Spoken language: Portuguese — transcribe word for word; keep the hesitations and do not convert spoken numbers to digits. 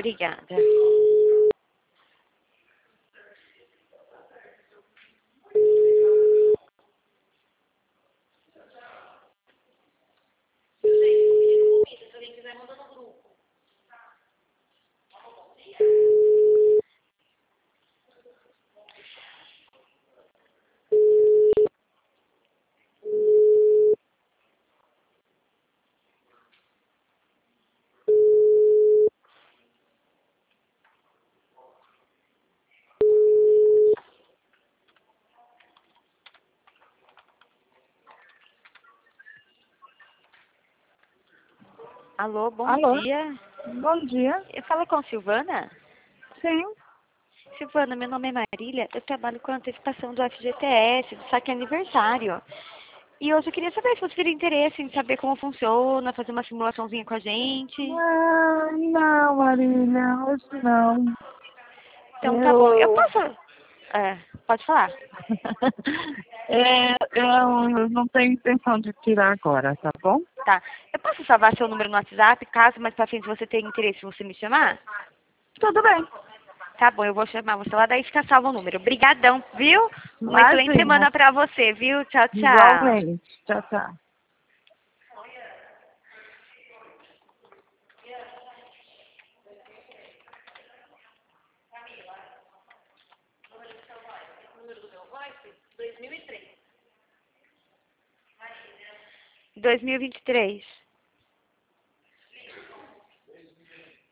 Obrigada. Alô, bom Alô? dia. Bom dia. Eu falo com a Silvana? Sim. Silvana, meu nome é Marília, eu trabalho com a antecipação do F G T S, do saque aniversário. E hoje eu queria saber se você teria interesse em saber como funciona, fazer uma simulaçãozinha com a gente. Ah, não, Marília, hoje não. Então tá bom, eu Eu... posso... É, pode falar. é, eu não tenho intenção de tirar agora, tá bom? Tá, eu posso salvar seu número no WhatsApp, caso mais pra frente você tenha interesse, você me chamar? Tudo bem. Tá bom, eu vou chamar você lá, daí fica salvo o número. Obrigadão, viu? Uma excelente Imagina. semana pra você, viu? Tchau, tchau. Igualmente. Tchau, tchau. dois mil e vinte e três.